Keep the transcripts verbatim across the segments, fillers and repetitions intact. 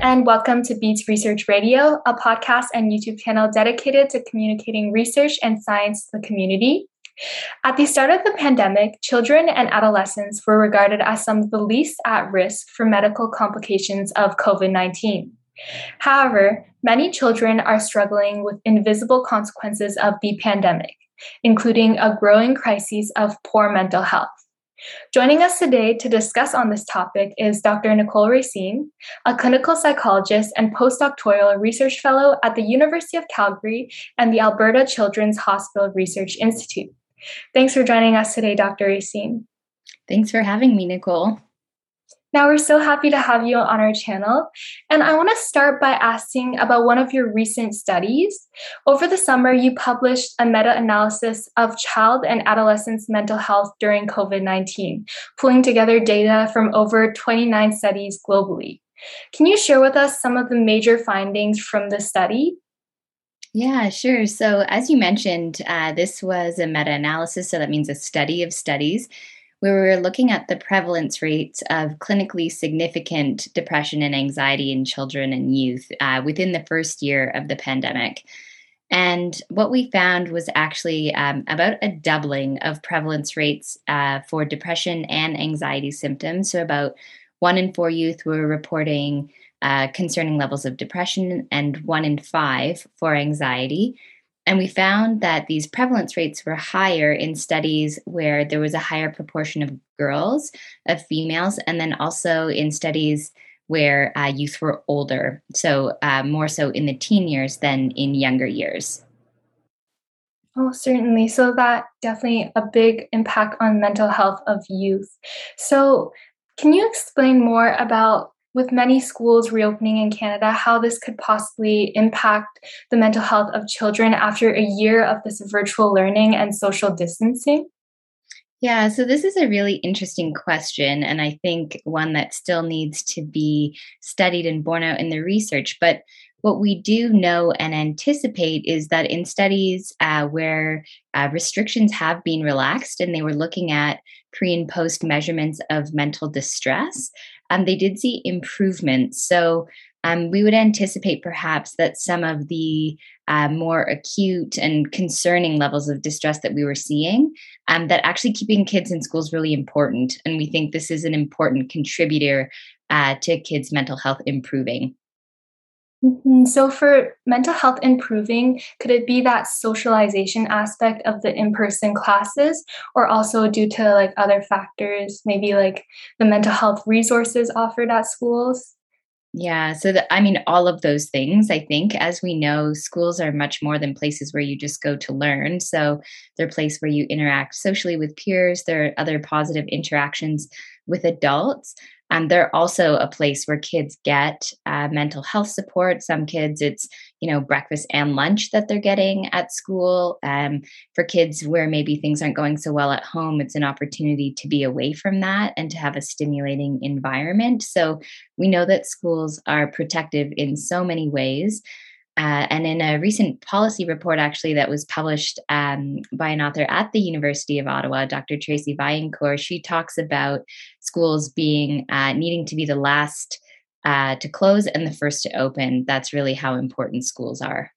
and welcome to Beats Research Radio, a podcast and YouTube channel dedicated to communicating research and science to the community. At the start of the pandemic, children and adolescents were regarded as some of the least at risk for medical complications of COVID nineteen. However, many children are struggling with invisible consequences of the pandemic, including a growing crisis of poor mental health. Joining us today to discuss on this topic is Doctor Nicole Racine, a clinical psychologist and postdoctoral research fellow at the University of Calgary and the Alberta Children's Hospital Research Institute. Thanks for joining us today, Doctor Racine. Thanks for having me, Nicole. Now, we're so happy to have you on our channel, and I want to start by asking about one of your recent studies. Over the summer, you published a meta-analysis of child and adolescents' mental health during COVID nineteen, pulling together data from over twenty-nine studies globally. Can you share with us some of the major findings from the study? Yeah, sure. So as you mentioned, uh, this was a meta-analysis, so that means a study of studies, where we were looking at the prevalence rates of clinically significant depression and anxiety in children and youth uh, within the first year of the pandemic. And what we found was actually um, about a doubling of prevalence rates uh, for depression and anxiety symptoms. So about one in four youth were reporting uh, concerning levels of depression and one in five for anxiety. And we found that these prevalence rates were higher in studies where there was a higher proportion of girls, of females, and then also in studies where uh, youth were older, so uh, more so in the teen years than in younger years. Oh, certainly. So that definitely a big impact on mental health of youth. So can you explain more about, with many schools reopening in Canada, how this could possibly impact the mental health of children after a year of this virtual learning and social distancing? Yeah, so this is a really interesting question, and I think one that still needs to be studied and borne out in the research. But what we do know and anticipate is that in studies uh, where uh, restrictions have been relaxed and they were looking at pre and post measurements of mental distress, um, they did see improvements. So um, we would anticipate perhaps that some of the uh, more acute and concerning levels of distress that we were seeing, um, that actually keeping kids in school is really important. And we think this is an important contributor uh, to kids' mental health improving. Mm-hmm. So for mental health improving, could it be that socialization aspect of the in-person classes, or also due to like other factors, maybe like the mental health resources offered at schools? Yeah, so the, I mean, all of those things, I think, as we know, schools are much more than places where you just go to learn. So they're a place where you interact socially with peers. There are other positive interactions with adults. Um, they're also a place where kids get uh, mental health support. Some kids, it's, you know, breakfast and lunch that they're getting at school. Um, for kids where maybe things aren't going so well at home, it's an opportunity to be away from that and to have a stimulating environment. So we know that schools are protective in so many ways. Uh, and in a recent policy report, actually, that was published um, by an author at the University of Ottawa, Doctor Tracy Vaillancourt, she talks about schools being uh, needing to be the last uh, to close and the first to open. That's really how important schools are.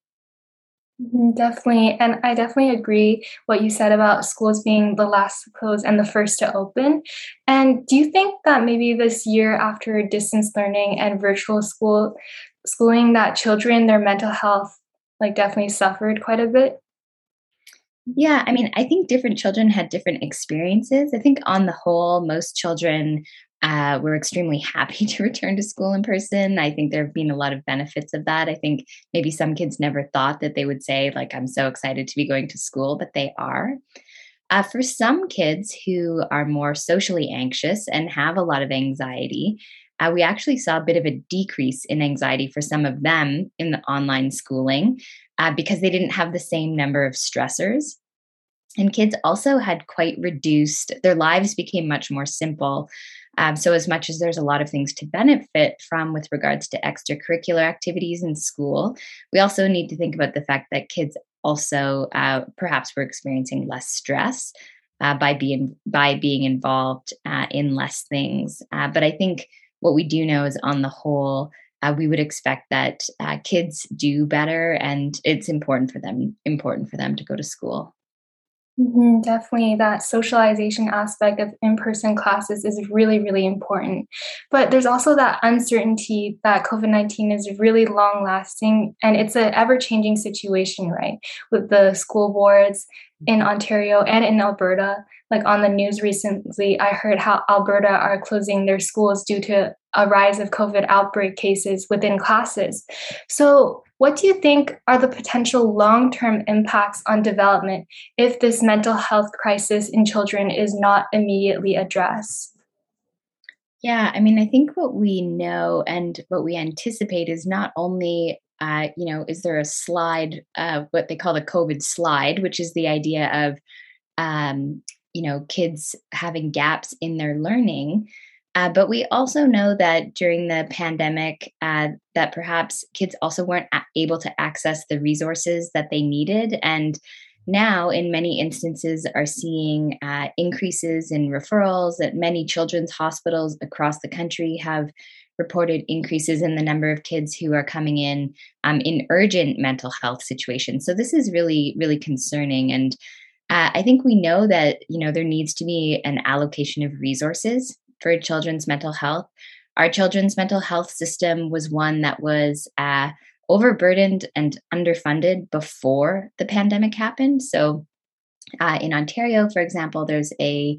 Mhm, definitely. And I definitely agree what you said about schools being the last to close and the first to open. And do you think that maybe this year after distance learning and virtual school schooling that children, their mental health like definitely suffered quite a bit? Yeah, I mean, I think different children had different experiences. I think on the whole, most children uh, were extremely happy to return to school in person. I think there have been a lot of benefits of that. I think maybe some kids never thought that they would say, like, I'm so excited to be going to school, but they are. Uh, for some kids who are more socially anxious and have a lot of anxiety, uh, we actually saw a bit of a decrease in anxiety for some of them in the online schooling uh, because they didn't have the same number of stressors. And kids also had quite reduced, their lives became much more simple. Um, so, as much as there's a lot of things to benefit from with regards to extracurricular activities in school, we also need to think about the fact that kids also uh, perhaps were experiencing less stress uh, by being by being involved uh, in less things. Uh, but I think what we do know is, on the whole, uh, we would expect that uh, kids do better, and it's important for them important for them to go to school. Mhm, definitely, that socialization aspect of in-person classes is really, really important. But there's also that uncertainty that COVID nineteen is really long-lasting, and it's an ever-changing situation, right? With the school boards in Ontario and in Alberta. Like on the news recently, I heard how Alberta are closing their schools due to a rise of COVID outbreak cases within classes. So, what do you think are the potential long-term impacts on development if this mental health crisis in children is not immediately addressed? Yeah, I mean, I think what we know and what we anticipate is not only, uh, you know, is there a slide, uh, what they call the COVID slide, which is the idea of, um, you know, kids having gaps in their learning. Uh, but we also know that during the pandemic, uh, that perhaps kids also weren't a- able to access the resources that they needed, and now, in many instances, are seeing uh, increases in referrals. That many children's hospitals across the country have reported increases in the number of kids who are coming in um, in urgent mental health situations. So this is really, really concerning, and uh, I think we know that you know there needs to be an allocation of resources for children's mental health. Our children's mental health system was one that was uh, overburdened and underfunded before the pandemic happened. So, uh, in Ontario, for example, there's a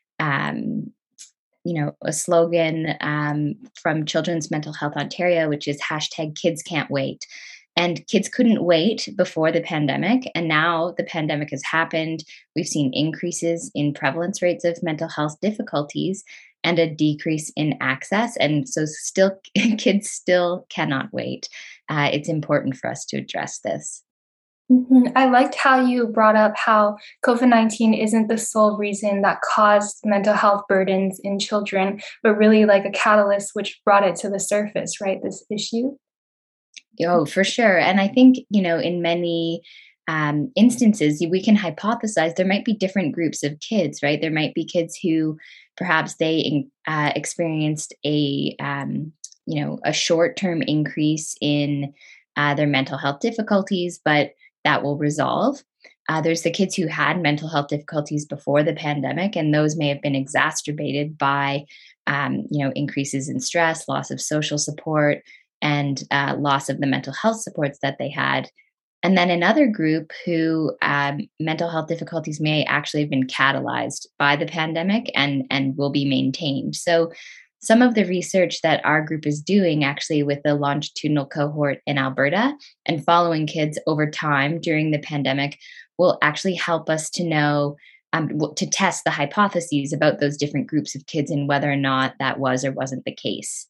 um, you know a slogan um, from Children's Mental Health Ontario, which is hashtag Kids Can't Wait. And kids couldn't wait before the pandemic. And now the pandemic has happened. We've seen increases in prevalence rates of mental health difficulties and a decrease in access. And so, still, kids still cannot wait. Uh, it's important for us to address this. Mhm. I liked how you brought up how COVID nineteen isn't the sole reason that caused mental health burdens in children, but really like a catalyst which brought it to the surface, right? This issue. Oh, for sure. And I think, you know, in many um, instances, we can hypothesize there might be different groups of kids, right? There might be kids who perhaps they in- uh, experienced a, um, you know, a short-term increase in uh, their mental health difficulties, but that will resolve. Uh, there's the kids who had mental health difficulties before the pandemic, and those may have been exacerbated by, um, you know, increases in stress, loss of social support, and uh, loss of the mental health supports that they had. And then another group who um, mental health difficulties may actually have been catalyzed by the pandemic and, and will be maintained. So, some of the research that our group is doing actually with the longitudinal cohort in Alberta and following kids over time during the pandemic will actually help us to know. Um, w- to test the hypotheses about those different groups of kids and whether or not that was or wasn't the case.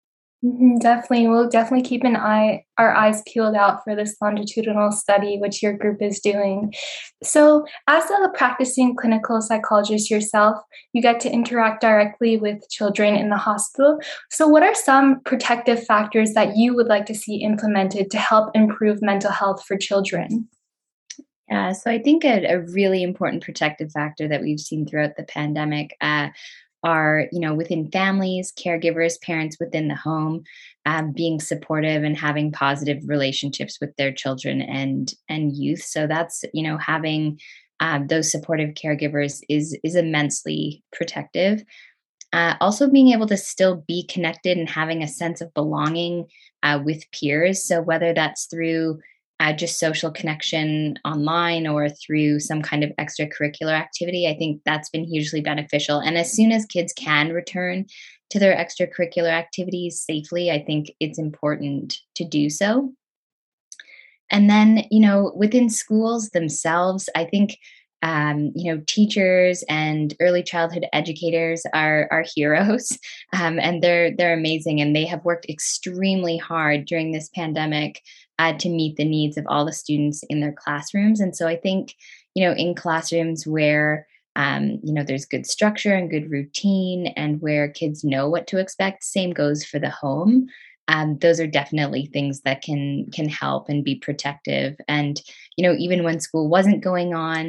Mhm, definitely. We'll definitely keep an eye our eyes peeled out for this longitudinal study which your group is doing. So, as a practicing clinical psychologist yourself, you get to interact directly with children in the hospital. So, what are some protective factors that you would like to see implemented to help improve mental health for children? Yeah, so I think a, a really important protective factor that we've seen throughout the pandemic uh, are, you know, within families, caregivers, parents within the home, um, being supportive and having positive relationships with their children and and youth. So that's, you know, having um, those supportive caregivers is is immensely protective. Uh, also, being able to still be connected and having a sense of belonging uh, with peers. So, whether that's through uh, just social connection online or through some kind of extracurricular activity, I think that's been hugely beneficial. And as soon as kids can return to their extracurricular activities safely, I think it's important to do so. And then, you know, within schools themselves, I think, um, you know, teachers and early childhood educators are are heroes, um, and they're they're amazing, and they have worked extremely hard during this pandemic uh, to meet the needs of all the students in their classrooms. And so, I think, you know, in classrooms where um, you know, there's good structure and good routine, and where kids know what to expect. Same goes for the home. Um, those are definitely things that can can help and be protective. And you know, even when school wasn't going on,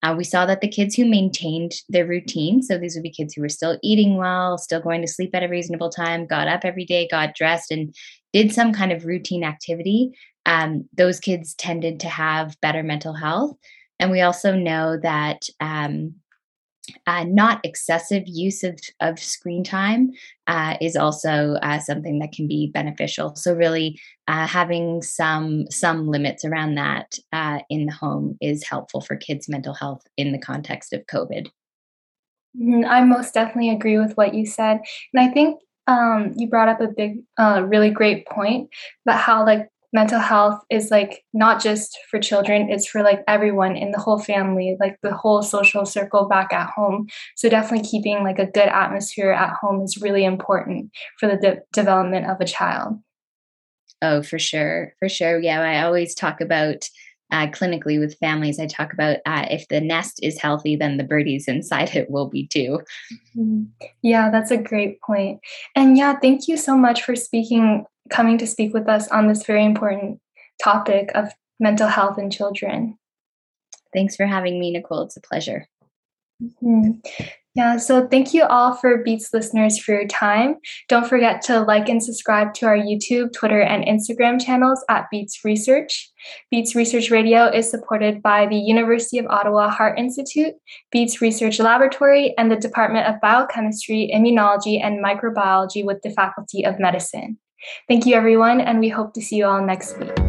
Uh, we saw that the kids who maintained their routine, so these would be kids who were still eating well, still going to sleep at a reasonable time, got up every day, got dressed, and did some kind of routine activity, um, those kids tended to have better mental health. And we also know that um, uh, not excessive use of, of screen time uh, is also uh, something that can be beneficial. So really uh, having some some limits around that uh, in the home is helpful for kids' mental health in the context of COVID. Mhm, I most definitely agree with what you said. And I think um, you brought up a big, uh, really great point about how like mental health is like not just for children, it's for like everyone in the whole family, like the whole social circle back at home. So definitely keeping like a good atmosphere at home is really important for the de- development of a child. Oh, for sure, for sure. Yeah, I always talk about uh, clinically with families. I talk about uh, if the nest is healthy, then the birdies inside it will be too. Mhm. Yeah, that's a great point. And yeah, thank you so much for speaking, coming to speak with us on this very important topic of mental health in children. Thanks for having me, Nicole. It's a pleasure. Mhm. Yeah, so thank you all for Beats listeners for your time. Don't forget to like and subscribe to our YouTube, Twitter, and Instagram channels at Beats Research. Beats Research Radio is supported by the University of Ottawa Heart Institute, Beats Research Laboratory, and the Department of Biochemistry, Immunology, and Microbiology with the Faculty of Medicine. Thank you, everyone, and we hope to see you all next week.